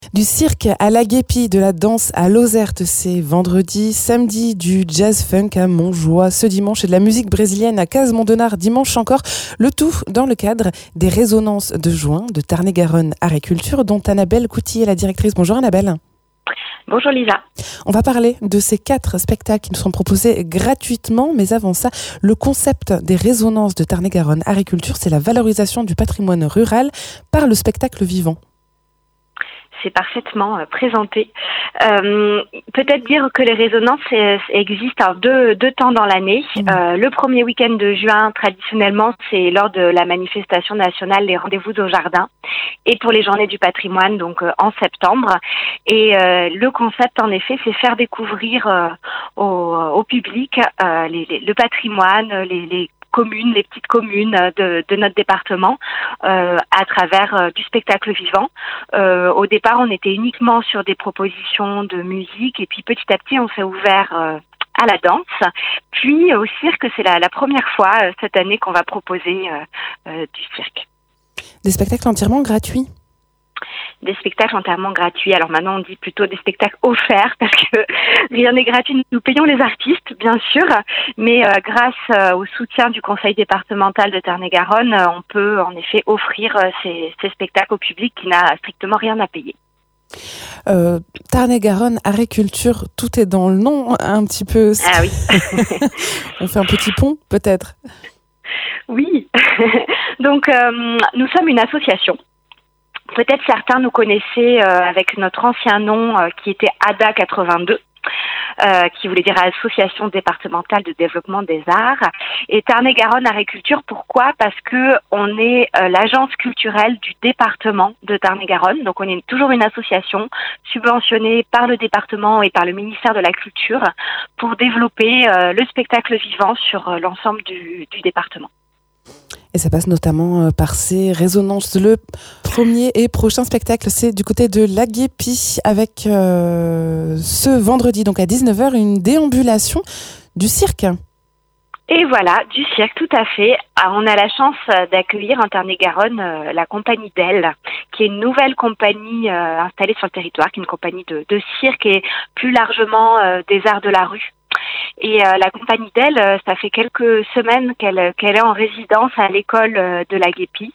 Du cirque à la guépie, de la danse à Lozerte, c'est vendredi, samedi du jazz funk à Montjoie, ce dimanche et de la musique brésilienne à Cases-Mondonard, dimanche encore, le tout dans le cadre des résonances de juin de Tarn-et-Garonne Agriculture, dont Annabelle Couty est la directrice. Bonjour Annabelle. Bonjour Lisa. On va parler de ces 4 spectacles qui nous sont proposés gratuitement, mais avant ça, le concept des résonances de Tarn-et-Garonne Agriculture, c'est la valorisation du patrimoine rural par le spectacle vivant. C'est parfaitement présenté. Peut-être dire que les résonances existent en deux temps dans l'année. Le premier week-end de juin, traditionnellement, c'est lors de la manifestation nationale Les Rendez-vous au Jardin, et pour les Journées du patrimoine, donc en septembre. Et le concept, en effet, c'est faire découvrir au public le patrimoine, les communes, les petites communes de notre département à travers du spectacle vivant. Au départ, on était uniquement sur des propositions de musique et puis petit à petit, on s'est ouvert à la danse. Puis au cirque, c'est la première fois cette année qu'on va proposer du cirque. Des spectacles entièrement gratuits? Des spectacles entièrement gratuits. Alors maintenant, on dit plutôt des spectacles offerts parce que rien n'est gratuit. Nous payons les artistes, bien sûr, mais grâce au soutien du conseil départemental de Tarn-et-Garonne, on peut en effet offrir ces spectacles au public qui n'a strictement rien à payer. Tarn-et-Garonne Agriculture, tout est dans le nom, un petit peu. Ah oui. On fait un petit pont, peut-être. Oui. Donc, nous sommes une association. Peut-être certains nous connaissaient avec notre ancien nom qui était ADA 82, qui voulait dire Association départementale de développement des arts. Et Tarn-et-Garonne Agriculture, pourquoi ? Parce que on est l'agence culturelle du département de Tarn-et-Garonne. Donc on est toujours une association subventionnée par le département et par le ministère de la Culture pour développer le spectacle vivant sur l'ensemble du département. Et ça passe notamment par ces résonances. Le premier et prochain spectacle, c'est du côté de La Guépie avec ce vendredi, donc à 19h, une déambulation du cirque. Et voilà, du cirque, tout à fait. On a la chance d'accueillir en Tarn-et-Garonne la compagnie d'Elle, qui est une nouvelle compagnie installée sur le territoire, qui est une compagnie de cirque et plus largement des arts de la rue. Et la compagnie d'Elle, ça fait quelques semaines qu'elle est en résidence à l'école de La Guépie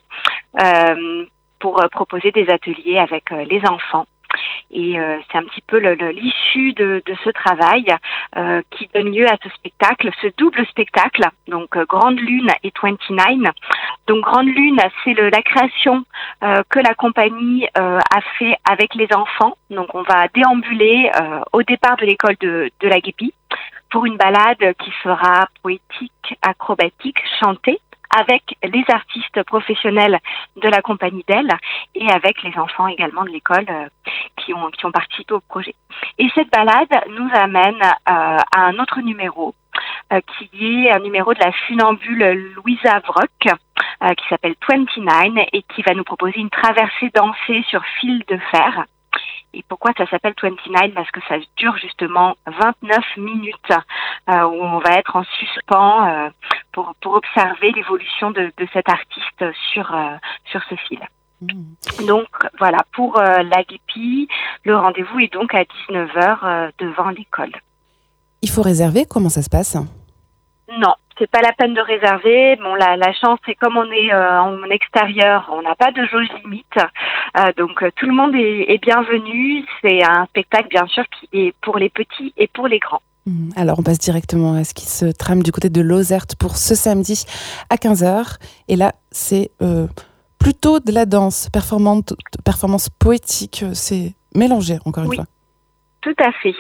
pour proposer des ateliers avec les enfants. Et c'est un petit peu l'issue de ce travail qui donne lieu à ce spectacle, ce double spectacle, donc Grande Lune et 29. Donc Grande Lune, c'est la création que la compagnie a fait avec les enfants. Donc on va déambuler au départ de l'école de La Guépie pour une balade qui sera poétique, acrobatique, chantée, avec les artistes professionnels de la compagnie d'Elle et avec les enfants également de l'école qui ont participé au projet. Et cette balade nous amène à un autre numéro qui est un numéro de la funambule Louisa Vrock qui s'appelle 29 et qui va nous proposer une traversée dansée sur fil de fer. Et pourquoi ça s'appelle 29 ? Parce que ça dure justement 29 minutes où on va être en suspens pour observer l'évolution de cet artiste sur ce fil. Donc voilà, pour La Guépie, le rendez-vous est donc à 19h devant l'école. Il faut réserver, comment ça se passe ? Non, c'est pas la peine de réserver. Bon, la chance, c'est comme on est en extérieur, on n'a pas de jauge limite. Donc tout le monde est bienvenu. C'est un spectacle, bien sûr, qui est pour les petits et pour les grands. Alors on passe directement à ce qui se trame du côté de Lozerte pour ce samedi à 15h. Et là, c'est plutôt de la danse, performance poétique. C'est mélangé, encore une fois. Tout à fait.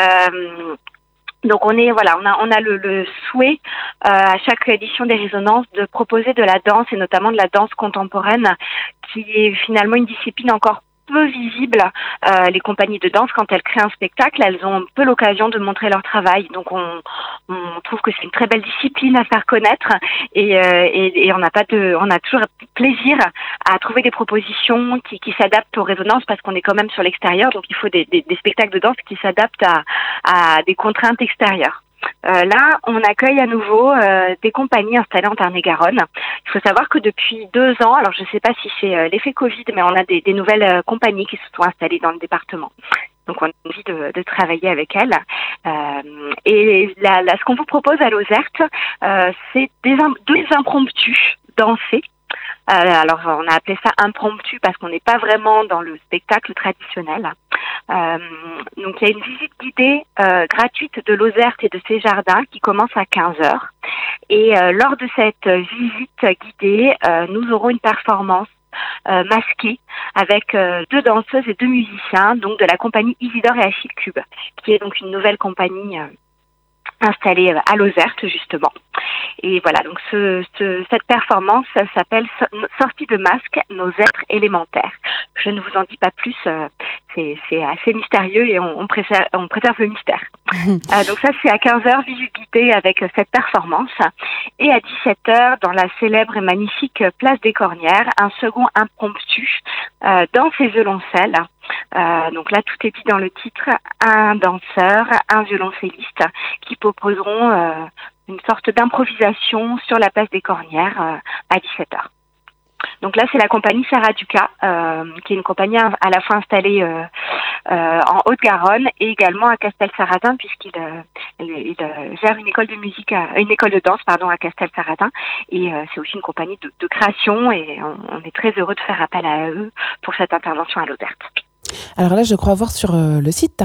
Donc on a le souhait à chaque édition des résonances de proposer de la danse et notamment de la danse contemporaine qui est finalement une discipline encore peu visible. Les compagnies de danse, quand elles créent un spectacle, elles ont un peu l'occasion de montrer leur travail. Donc on trouve que c'est une très belle discipline à faire connaître et on a toujours plaisir à trouver des propositions qui s'adaptent aux résonances parce qu'on est quand même sur l'extérieur, donc il faut des spectacles de danse qui s'adaptent à des contraintes extérieures. Là, on accueille à nouveau des compagnies installées en Tarn-et-Garonne. Il faut savoir que depuis 2 ans, alors je ne sais pas si c'est l'effet Covid, mais on a des nouvelles compagnies qui se sont installées dans le département. Donc, on a envie de travailler avec elles. Et ce qu'on vous propose à Lozerte, c'est deux impromptus dansés. Alors, on a appelé ça impromptu parce qu'on n'est pas vraiment dans le spectacle traditionnel. Donc, il y a une visite guidée gratuite de Lozerte et de ses jardins qui commence à 15h. Et lors de cette visite guidée, nous aurons une performance masquée avec 2 danseuses et 2 musiciens, donc de la compagnie Isidore et Achille Cube, qui est donc une nouvelle compagnie installée à Lozerte, justement. Et voilà, donc cette performance s'appelle Sortie de masque, nos êtres élémentaires. Je ne vous en dis pas plus, c'est assez mystérieux et on préserve le mystère. Donc ça, c'est à 15h, visite guidée avec cette performance. Et à 17h, dans la célèbre et magnifique place des Cornières, un second impromptu dans ses violoncelles. Donc là, tout est dit dans le titre, un danseur, un violoncelliste qui proposeront une sorte d'improvisation sur la place des Cornières à 17h. Donc là, c'est la compagnie Sarah Ducas, qui est une compagnie à la fois installée en Haute-Garonne et également à Castel-Sarrazin, puisqu'il gère une école de danse à Castel-Sarrazin. Et c'est aussi une compagnie de création et on est très heureux de faire appel à eux pour cette intervention à Lozerte. Alors là, je crois voir sur le site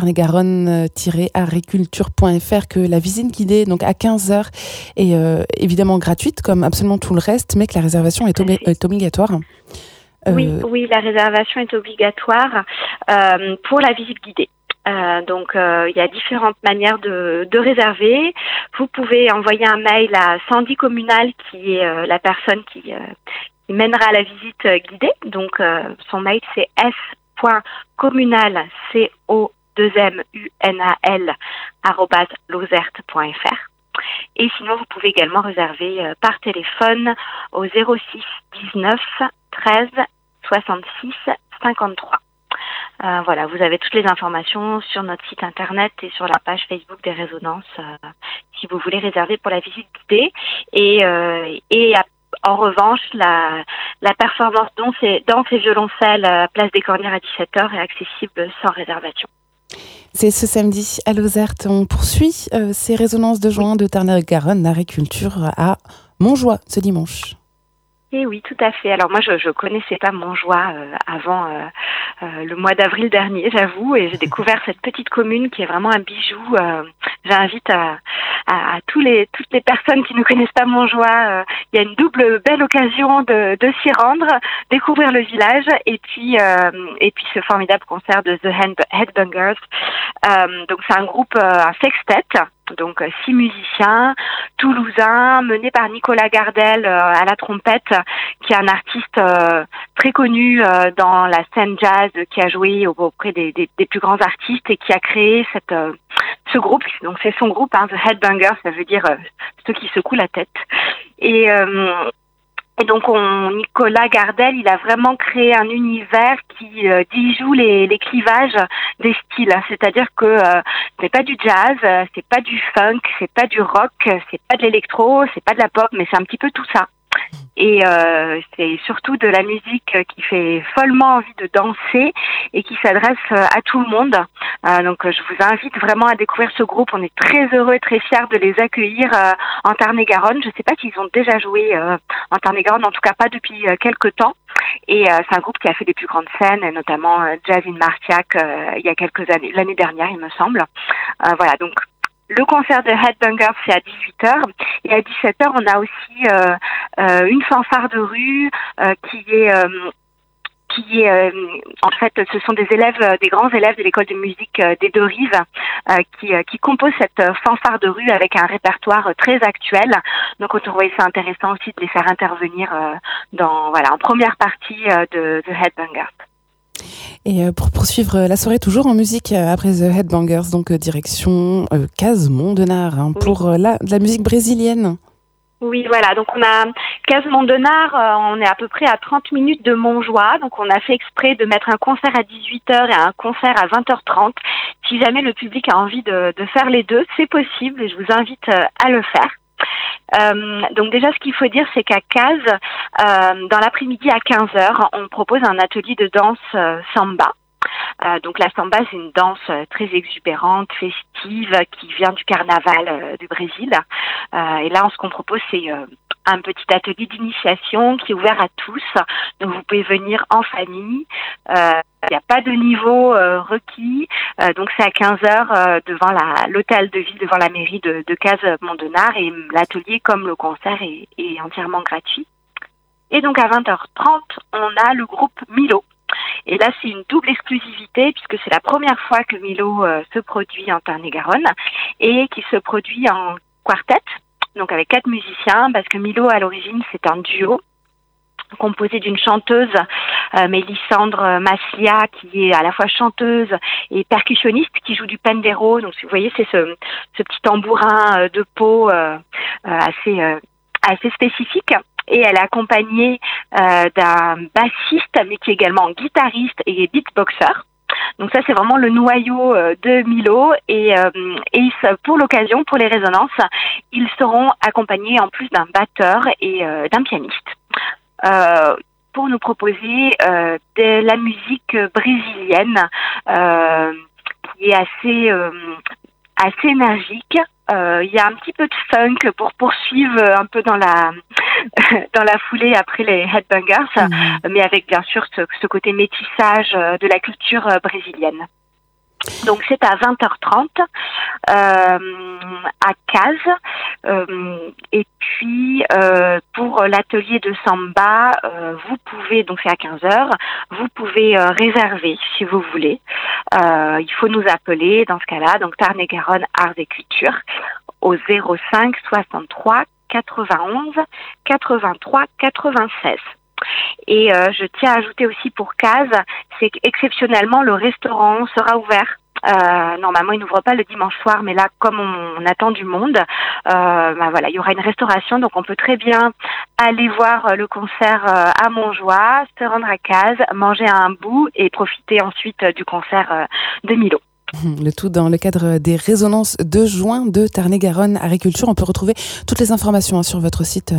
tarn-et-garonne-agriculture.fr que la visite guidée, donc à 15h, est évidemment gratuite, comme absolument tout le reste, mais que la réservation est obligatoire. Oui, la réservation est obligatoire pour la visite guidée. Donc, il y a différentes manières de réserver. Vous pouvez envoyer un mail à Sandy Communal, qui est la personne qui mènera la visite guidée. Donc, son mail, c'est s.communal, COMUNAL, @lozerte.fr. Et sinon, vous pouvez également réserver par téléphone au 06 19 13 66 53. Voilà, vous avez toutes les informations sur notre site internet et sur la page Facebook des Résonances si vous voulez réserver pour la visite guidée. Et en revanche, la performance dans ces violoncelles à Place des Cornières à 17h est accessible sans réservation. C'est ce samedi à Lozerte. On poursuit ces résonances de juin de Tarn-et-Garonne Agriculture à Montjoie ce dimanche. Et oui, tout à fait. Alors moi, je connaissais pas Montjoie avant le mois d'avril dernier, j'avoue, et j'ai découvert cette petite commune qui est vraiment un bijou. J'invite à toutes les personnes qui ne connaissent pas Montjoie. Il y a une double belle occasion de s'y rendre, découvrir le village, et puis ce formidable concert de The Headbangers. Donc c'est un groupe, un sextet. Donc 6 musiciens toulousains menés par Nicolas Gardel à la trompette, qui est un artiste très connu dans la scène jazz, qui a joué auprès des plus grands artistes et qui a créé ce groupe. Donc c'est son groupe, The Headbangers, ça veut dire ceux qui secouent la tête. Et donc, Nicolas Gardel, il a vraiment créé un univers qui joue les clivages des styles. C'est-à-dire que c'est pas du jazz, c'est pas du funk, c'est pas du rock, c'est pas de l'électro, c'est pas de la pop, mais c'est un petit peu tout ça. Et c'est surtout de la musique qui fait follement envie de danser et qui s'adresse à tout le monde. Donc je vous invite vraiment à découvrir ce groupe. On est très heureux et très fiers de les accueillir en Tarn-et-Garonne. Je ne sais pas s'ils ont déjà joué en Tarn-et-Garonne, en tout cas pas depuis quelques temps. Et c'est un groupe qui a fait des plus grandes scènes, notamment Jazz in Marciac il y a quelques années, l'année dernière il me semble. Voilà, donc le concert de Headbangers, c'est à 18h. Et à 17h, on a aussi une fanfare de rue qui est en fait, ce sont des grands élèves de l'école de musique des Deux-Rives qui composent cette fanfare de rue avec un répertoire très actuel. Donc, on trouvait ça intéressant aussi de les faire intervenir en première partie de The Headbangers. Et pour poursuivre la soirée toujours en musique après The Headbangers, donc direction Case-Mont-Denard pour de la musique brésilienne. Oui, voilà. Donc, on a Case-Mont-Denard, on est à peu près à 30 minutes de Montjoie. Donc, on a fait exprès de mettre un concert à 18h et un concert à 20h30, si jamais le public a envie de faire les deux, c'est possible et je vous invite à le faire. Donc déjà, ce qu'il faut dire, c'est qu'à Cazes, dans l'après-midi à 15h, on propose un atelier de danse samba. Donc la samba, c'est une danse très exubérante, festive, qui vient du carnaval du Brésil. Et là, ce qu'on propose, c'est un petit atelier d'initiation qui est ouvert à tous. Donc vous pouvez venir en famille. Il n'y a pas de niveau requis. Donc c'est à 15h devant l'hôtel de ville, devant la mairie de Cazes-Mont-Denard. Et l'atelier, comme le concert, est entièrement gratuit. Et donc à 20h30, on a le groupe Milo. Et là, c'est une double exclusivité puisque c'est la première fois que Milo se produit en Tarn-et-Garonne et qui se produit en quartet, donc avec 4 musiciens, parce que Milo, à l'origine, c'est un duo composé d'une chanteuse, Mélissandre Maslia, qui est à la fois chanteuse et percussionniste, qui joue du pandero. Donc, vous voyez, c'est ce petit tambourin de peau assez spécifique. Et elle est accompagnée d'un bassiste, mais qui est également guitariste et beatboxer. Donc ça, c'est vraiment le noyau de Milo. Et pour l'occasion, pour les résonances, ils seront accompagnés en plus d'un batteur et d'un pianiste. Pour nous proposer de la musique brésilienne qui est assez énergique. Il y a un petit peu de funk pour poursuivre un peu dans la foulée après les Headbangers, mais avec bien sûr ce côté métissage de la culture brésilienne. Donc c'est à 20h30 à Cazes. Et puis pour l'atelier de samba, vous pouvez, donc c'est à 15h, vous pouvez réserver si vous voulez. Il faut nous appeler dans ce cas-là, donc Tarn-et-Garonne Arts et Culture, au 05 63 91 83 96. Et je tiens à ajouter aussi pour Cazes, c'est qu'exceptionnellement le restaurant sera ouvert. Normalement, il n'ouvre pas le dimanche soir, mais là, comme on attend du monde, voilà, il y aura une restauration, donc on peut très bien aller voir le concert à Montjoie, se rendre à Cazes, manger un bout et profiter ensuite du concert de Milo. Le tout dans le cadre des résonances de juin de Tarn-et-Garonne Agriculture. On peut retrouver toutes les informations sur votre site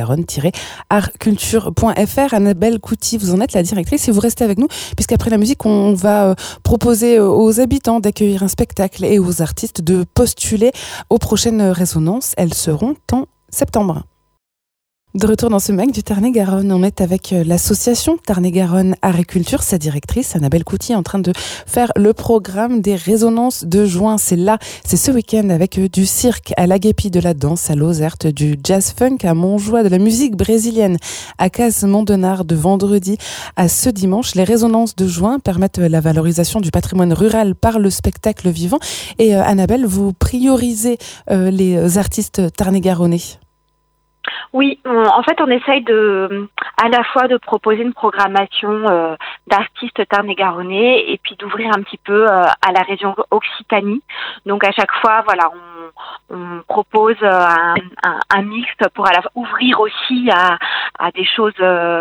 tarn-et-garonne-artculture.fr. Annabelle Couty, vous en êtes la directrice et vous restez avec nous puisqu'après la musique, on va proposer aux habitants d'accueillir un spectacle et aux artistes de postuler aux prochaines résonances. Elles seront en septembre. De retour dans ce MAG du Tarn-et-Garonne, on est avec l'association Tarn-et-Garonne Agriculture, sa directrice Annabelle Couty en train de faire le programme des résonances de juin. C'est ce week-end avec du cirque à l'Agépi, de la danse à Lozerte, du jazz funk à Montjoie, de la musique brésilienne à Cazes-Mont-Denard, de vendredi à ce dimanche. Les résonances de juin permettent la valorisation du patrimoine rural par le spectacle vivant. Et Annabelle, vous priorisez les artistes tarn-et-garonnais. Oui, en fait, on essaye à la fois de proposer une programmation d'artistes tarn-et-garonnais et puis d'ouvrir un petit peu à la région Occitanie. Donc à chaque fois, voilà, on propose un mix pour à la fois ouvrir aussi à des choses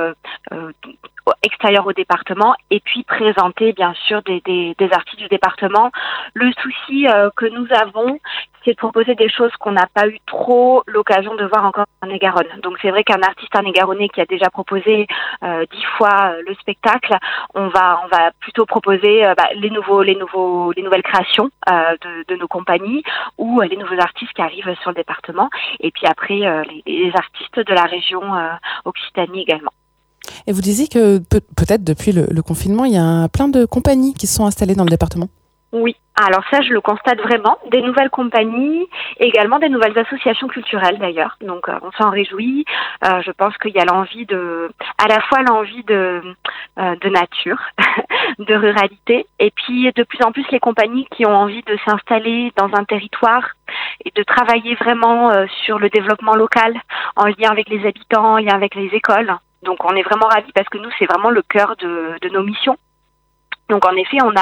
extérieures au département et puis présenter bien sûr des artistes du département. Le souci que nous avons, c'est de proposer des choses qu'on n'a pas eu trop l'occasion de voir encore en Tarn-et-Garonne. Donc c'est vrai qu'un artiste tarn-et-garonnais qui a déjà proposé 10 fois le spectacle, on va plutôt proposer les nouvelles créations de nos compagnies ou les nouveaux artistes qui arrivent sur le département. Et puis après les artistes de la région Occitanie également. Et vous disiez que peut-être depuis le confinement, il y a plein de compagnies qui se sont installées dans le département. Oui, alors ça je le constate vraiment, des nouvelles compagnies, également des nouvelles associations culturelles d'ailleurs, donc on s'en réjouit. Je pense qu'il y a à la fois l'envie de nature, de ruralité, et puis de plus en plus les compagnies qui ont envie de s'installer dans un territoire et de travailler vraiment sur le développement local, en lien avec les habitants, en lien avec les écoles. Donc on est vraiment ravis parce que nous c'est vraiment le cœur de nos missions. Donc en effet, on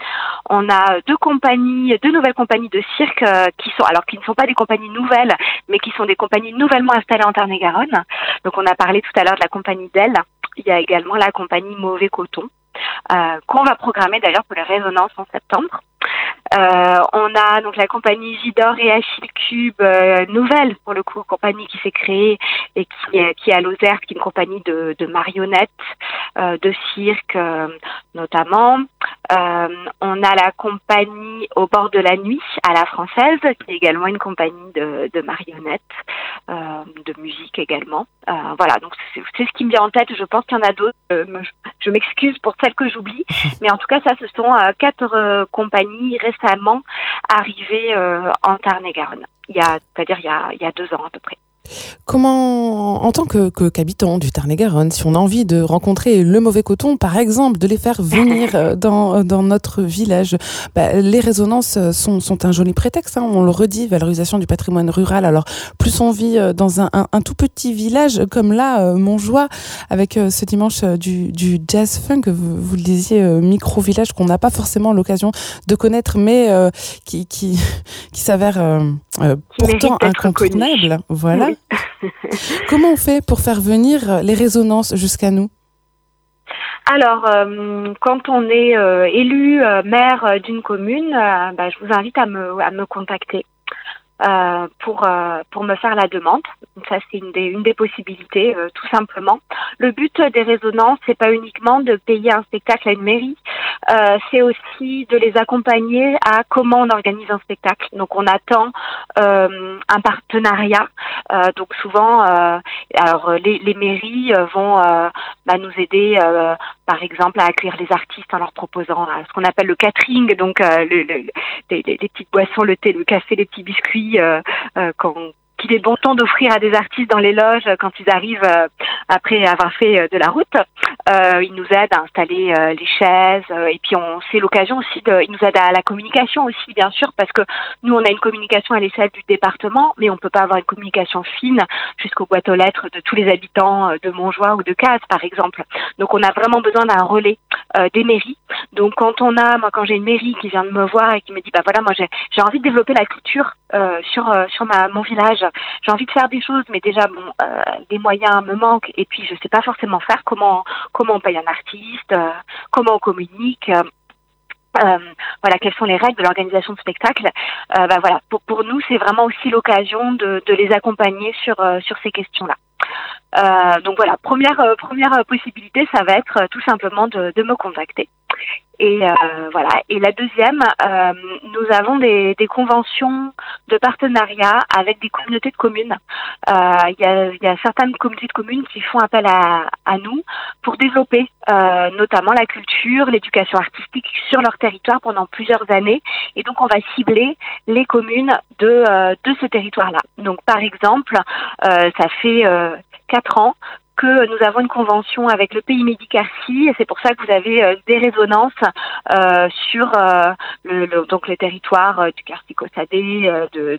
a deux nouvelles compagnies de cirque qui ne sont pas des compagnies nouvelles, mais qui sont des compagnies nouvellement installées en Tarn-et-Garonne. Donc on a parlé tout à l'heure de la compagnie d'Elle. Il y a également la compagnie Mauvais Coton, qu'on va programmer d'ailleurs pour les résonances en septembre. On a donc la compagnie Isidore et Achille Cube, nouvelle pour le coup, compagnie qui s'est créée et qui est à Lozère, qui est une compagnie de marionnettes, de cirque notamment. On a la compagnie Au bord de la nuit à la Française, qui est également une compagnie de marionnettes, de musique également. Voilà, donc c'est ce qui me vient en tête. Je pense qu'il y en a d'autres. Je m'excuse pour celles que j'oublie, mais en tout cas, ça, ce sont 4 compagnies récemment arrivées en Tarn-et-Garonne. C'est-à-dire il y a 2 ans à peu près. Comment, en tant qu'habitant du Tarn-et-Garonne, si on a envie de rencontrer le mauvais coton, par exemple, de les faire venir dans notre village, les résonances sont un joli prétexte, hein, on le redit, valorisation du patrimoine rural. Alors, plus on vit dans un tout petit village, comme là, Montjoie, avec ce dimanche du jazz funk, vous le disiez, micro-village qu'on n'a pas forcément l'occasion de connaître, mais qui s'avère pourtant incontournable. Voilà. Oui. Comment on fait pour faire venir les résonances jusqu'à nous ? Alors, quand on est élu maire d'une commune, je vous invite à me contacter pour me faire la demande. Donc ça, c'est une des possibilités, tout simplement. Le but des résonances, c'est pas uniquement de payer un spectacle à une mairie, c'est aussi de les accompagner à comment on organise un spectacle. Donc on attend un partenariat. Donc souvent, alors les mairies vont nous aider, par exemple, à accueillir les artistes en leur proposant ce qu'on appelle le catering, donc les petites boissons, le thé, le café, les petits biscuits qu'il est bon temps d'offrir à des artistes dans les loges quand ils arrivent après avoir fait de la route. Ils nous aident à installer les chaises et puis c'est l'occasion aussi ils nous aident à la communication aussi, bien sûr, parce que nous on a une communication à l'échelle du département, mais on peut pas avoir une communication fine jusqu'aux boîtes aux lettres de tous les habitants de Montjoie ou de Cazes, par exemple. Donc on a vraiment besoin d'un relais des mairies. Donc quand j'ai une mairie qui vient de me voir et qui me dit moi j'ai envie de développer la culture sur mon village, j'ai envie de faire des choses, mais déjà les moyens me manquent et puis je sais pas forcément faire comment on paye un artiste, comment on communique. Quelles sont les règles de l'organisation de spectacle. Pour nous, c'est vraiment aussi l'occasion de les accompagner sur ces questions-là. Donc voilà, première possibilité, ça va être tout simplement de me contacter. Et Et la deuxième, nous avons des conventions de partenariat avec des communautés de communes. Il y a certaines communautés de communes qui font appel à nous pour développer notamment la culture, l'éducation artistique sur leur territoire pendant plusieurs années. Et donc on va cibler les communes de ce territoire-là. Donc par exemple, ça fait 4 ans que nous avons une convention avec le pays Midi-Quercy et c'est pour ça que vous avez des résonances sur donc les territoires du Quercy-Cossadé,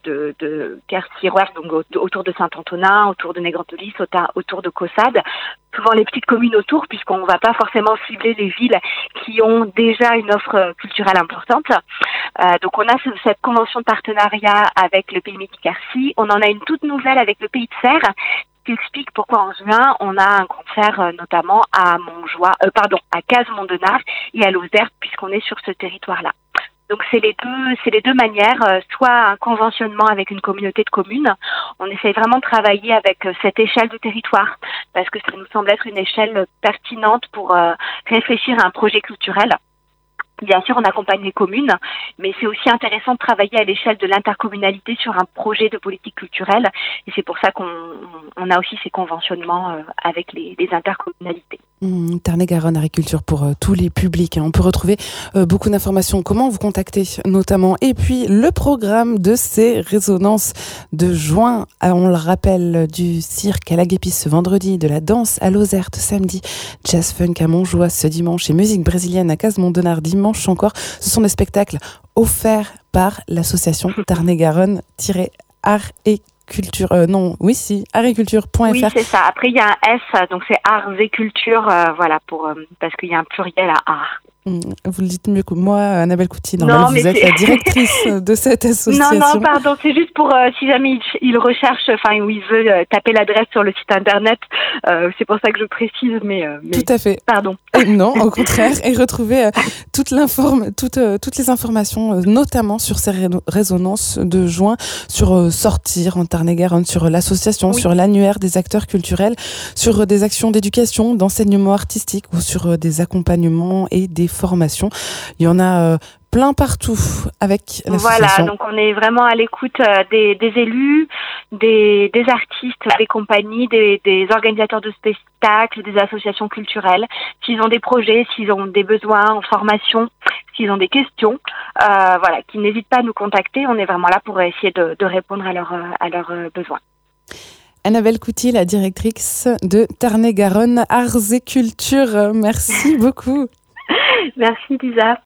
de Quercy-Rouergue, donc autour de Saint-Antonin, autour de Négrantolys, autour de Caussade. Souvent les petites communes autour, puisqu'on ne va pas forcément cibler les villes qui ont déjà une offre culturelle importante. Donc on a cette convention de partenariat avec le pays Midi-Quercy. On en a une toute nouvelle avec le pays de Serres, qui explique pourquoi en juin on a un concert notamment à Cazes-Mondenard et à Lozère, puisqu'on est sur ce territoire-là. Donc c'est les deux manières, soit un conventionnement avec une communauté de communes. On essaye vraiment de travailler avec cette échelle de territoire parce que ça nous semble être une échelle pertinente pour réfléchir à un projet culturel. Bien sûr, on accompagne les communes, mais c'est aussi intéressant de travailler à l'échelle de l'intercommunalité sur un projet de politique culturelle. Et c'est pour ça qu'on a aussi ces conventionnements avec les intercommunalités. Tarn-et-Garonne Agriculture pour tous les publics. On peut retrouver beaucoup d'informations. Comment vous contacter notamment. Et puis le programme de ces résonances de juin. On le rappelle, du cirque à la Guépisse ce vendredi, de la danse à Lozère samedi, jazz funk à Montjoie ce dimanche et musique brésilienne à Cazes-Mondenard dimanche encore. Ce sont des spectacles offerts par l'association Tarn-et-Garonne-Art et Culture, agriculture.fr. Oui, c'est ça. Après, il y a un S, donc c'est arts et culture, parce qu'il y a un pluriel à art. Vous le dites mieux que moi, Annabelle Couty. Non, vous êtes la directrice de cette association. Non, pardon, c'est juste pour si jamais il recherche, ou il veut taper l'adresse sur le site internet, c'est pour ça que je précise, mais tout à fait. Pardon. Non, au contraire, et retrouver toutes les informations, notamment sur ces résonances de juin, sur Sortir en Tarn-et-Garonne, sur l'association, sur l'annuaire des acteurs culturels, sur des actions d'éducation, d'enseignement artistique ou sur des accompagnements et des formations. Il y en a plein partout avec l'association. Voilà, donc on est vraiment à l'écoute des élus, des artistes, des compagnies, des organisateurs de spectacles, des associations culturelles. S'ils ont des projets, s'ils ont des besoins en formation, s'ils ont des questions, qu'ils n'hésitent pas à nous contacter. On est vraiment là pour essayer de répondre à leurs besoins. Annabelle Couty, la directrice de Tarn-et-Garonne Arts et Culture. Merci beaucoup. Merci Lisa.